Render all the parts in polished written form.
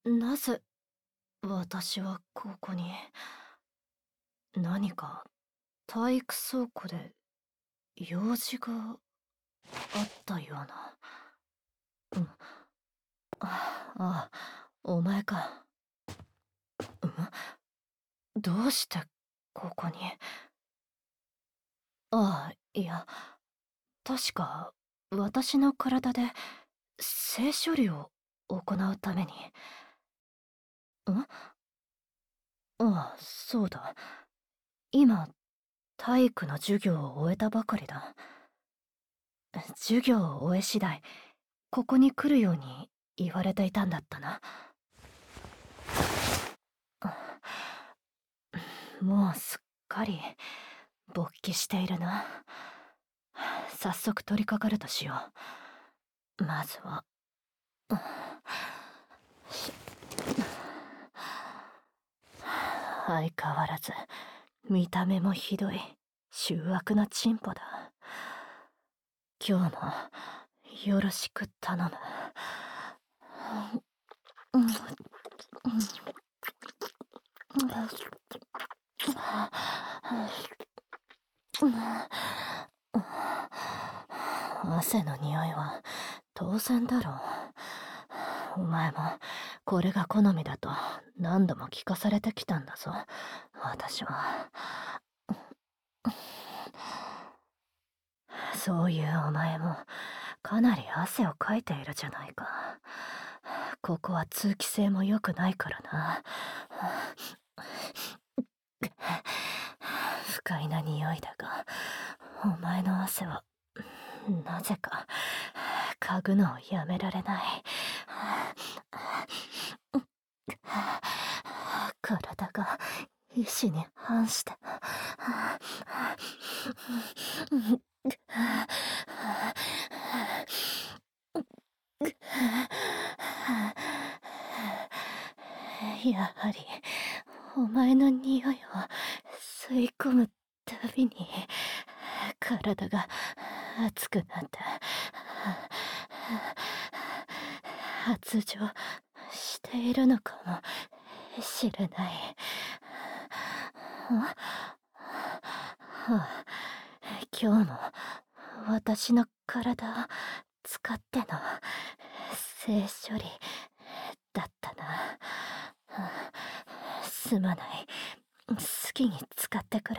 なぜ私はここに。何か体育倉庫で用事があったような。うん。あ、お前か。どうしてここに。いや、確か私の体で性処理を行うために。そうだ。今、体育の授業を終えたばかりだ。授業を終え次第、ここに来るように言われていたんだったな。もうすっかり勃起しているな。早速取り掛かるとしよう。まずは、相変わらず見た目もひどい醜悪なチンポだ。今日もよろしく頼む。汗の匂いは当然だろう。お前もこれが好みだと何度も聞かされてきたんだぞ、私は。そういうお前もかなり汗をかいているじゃないか。ここは通気性も良くないからな。不快な匂いだが、お前の汗はなぜか嗅ぐのをやめられない。体が意志に反して。やはりお前の匂いを吸い込むたびに体が熱くなって発情しているのかもしれない。今日も私の体を使っての性処理だったな。すまない。好きに使ってくれ。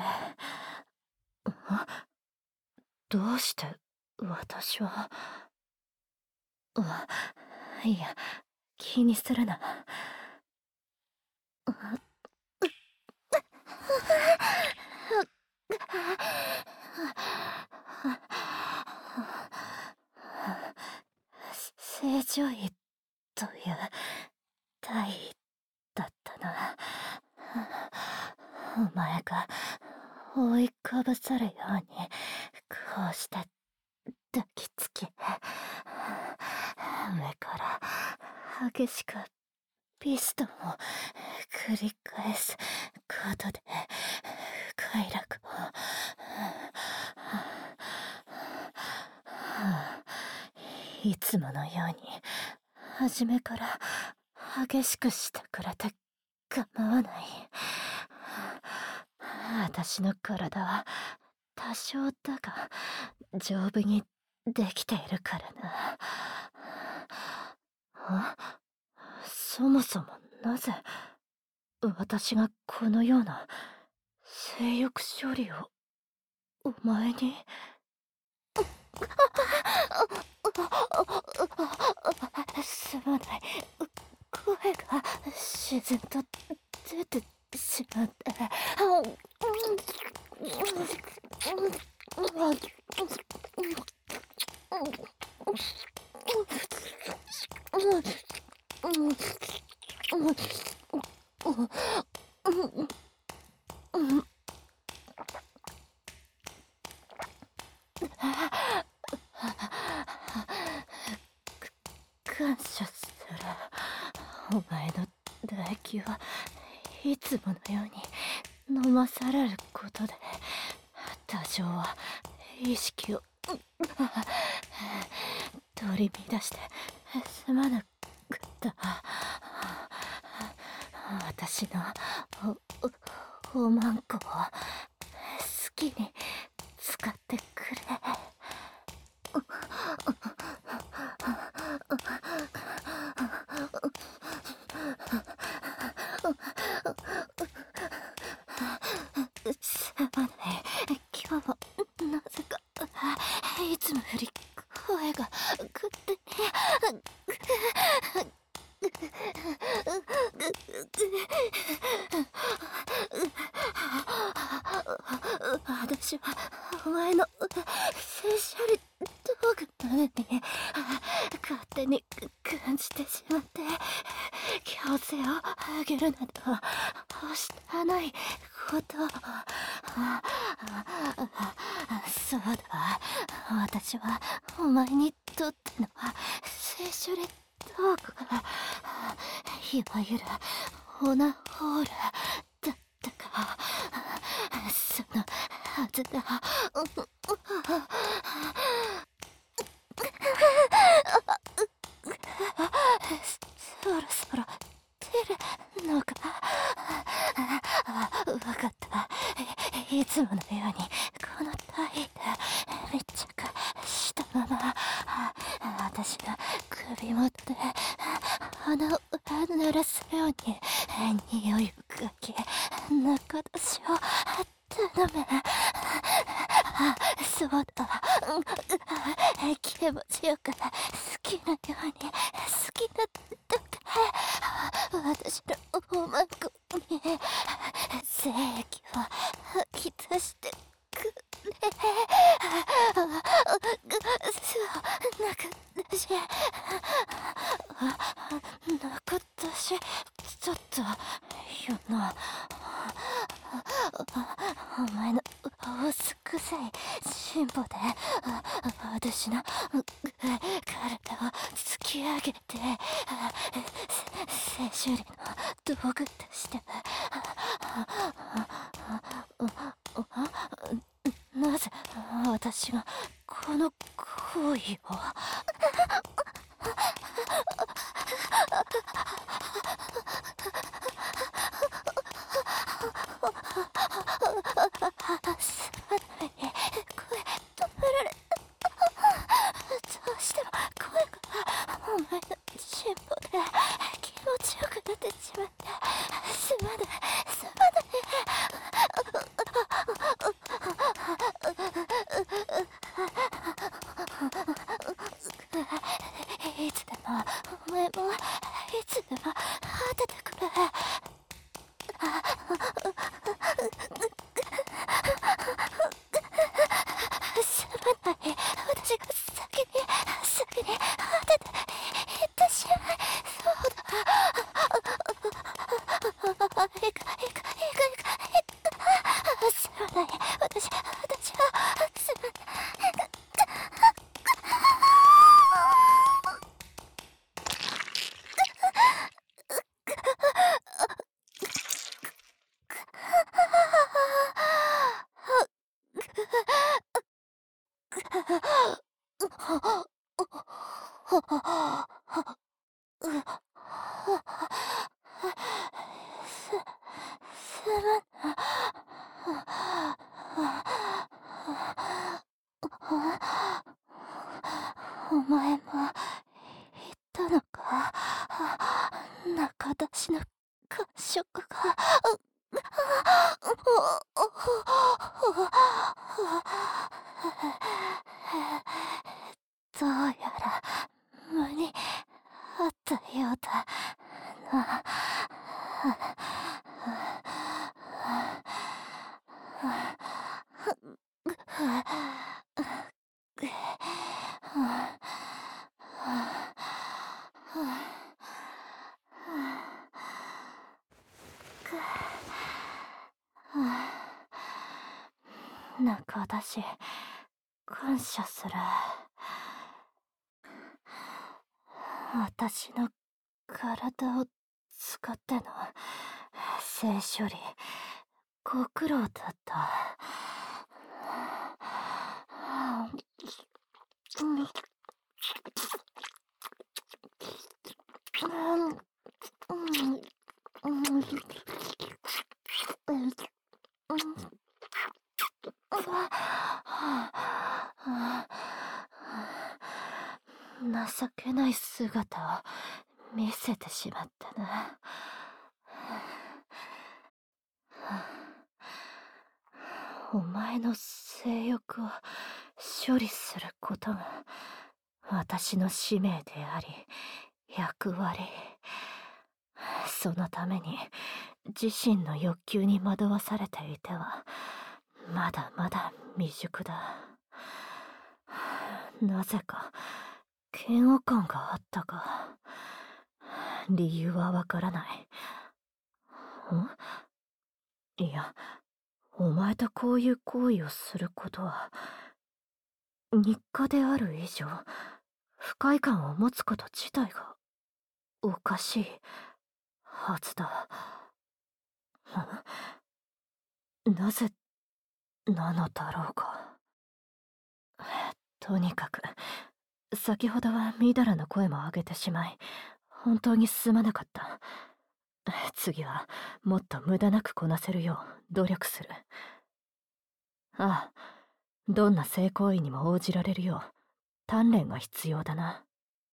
どうして私は。いや、気にするな。正常位という体位だったな。お前が覆いかぶさるようにこうして抱きつき、上から激しくピストンを繰り返すことで快楽を。いつものように初めから激しくしてくれて構わない。私の体は多少だが丈夫にできているからな。そもそもなぜ私がこのような性欲処理をお前に。すまない。声が自然と出てしまって。感謝する。お前の唾液はいつものように飲まされることで多少は意識を取り乱してすまなかった。 私のおまんこを好きに使ってくれ。すまない。今日はなぜかいつもより声がくってね。私はお前の性処理道具なのに勝手に感じてしまって強制をあげるなど汚いことを。そうだわ。私はお前にとっての性処理道具がいわゆるオナホールだったか。そのはずだ。そろそろ出るのか。わかった。いつものようにこの体で密着したまま私が首元で鼻を鳴らすように匂いをかけ中出しを頼む。そうだ。気持ちよく好きなように好きなだけ私のおまんこに精液を吐き出してくれ。そう中出し中出しちょっとよな。お前のおすくさい進歩で私の体を突き上げて性処理の道具としてなぜ私がこの行為を。すまない。声止められどうしても声がお前の進歩で気持ちよくなってしまって。すまないすまない。いつでもお前もいつでも当ててくれ。すまない。私が先に当てていってしまいそうだ。いか。すまない。私はすまない。お前も言ったのか。中出しの感触が。どうやら間に合ったようだな。中出し感謝する。私の体を使っての性処理ご苦労だった。 情けない姿を見せてしまったな。お前の性欲を処理することが私の使命であり役割。そのために自身の欲求に惑わされていてはまだまだ未熟だ。なぜか嫌悪感があったか。理由はわからない。いや、お前とこういう行為をすることは日課である以上不快感を持つこと自体がおかしいはずだ。なぜなのだろうか。とにかく先ほどはみだらな声も上げてしまい本当にすまなかった。次はもっと無駄なくこなせるよう努力する。ああ、どんな性行為にも応じられるよう鍛錬が必要だな。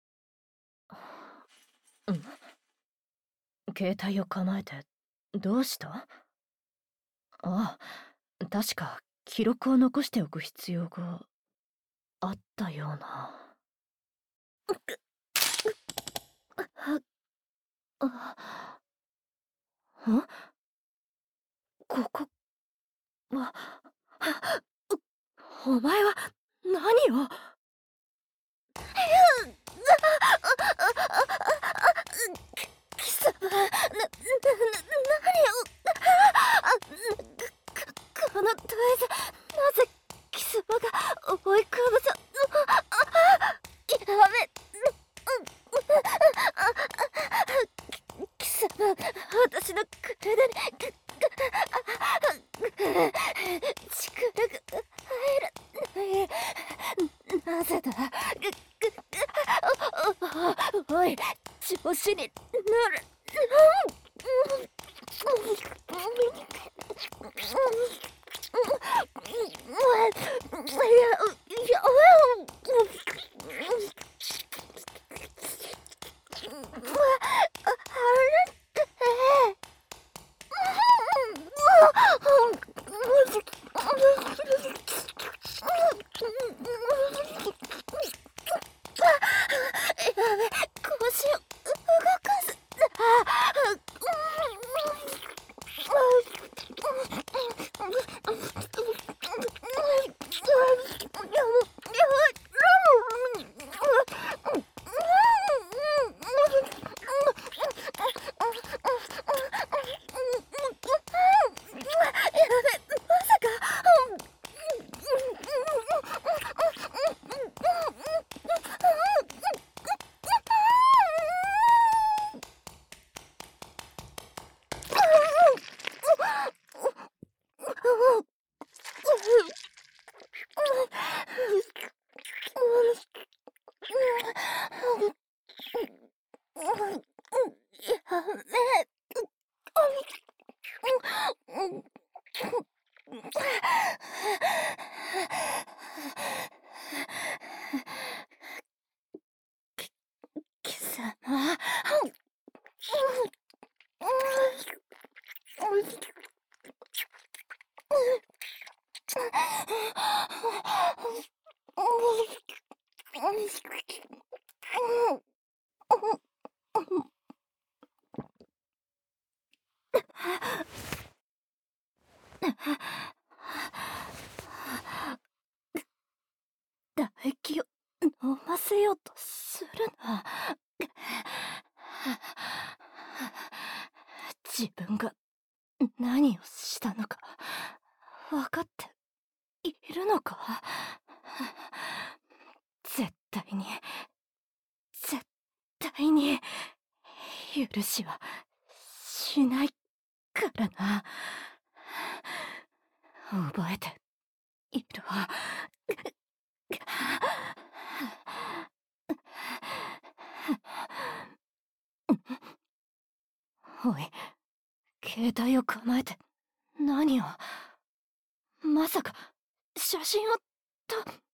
携帯を構えてどうした？ああ、確か記録を残しておく必要があったような。ここは、お前は何を？貴様、何を？この問いでなぜ貴様が思い込むぞ。やめ。貴様、私の体に力が入らない。なぜだ。おい、調子に乗る。腰を動かす。貴様。唾液を飲ませようとするな。自分が何をしたのか分かっているのか？絶対に絶対に許しはしないからな。覚えているわ。おい、携帯を構えて何を？まさか写真を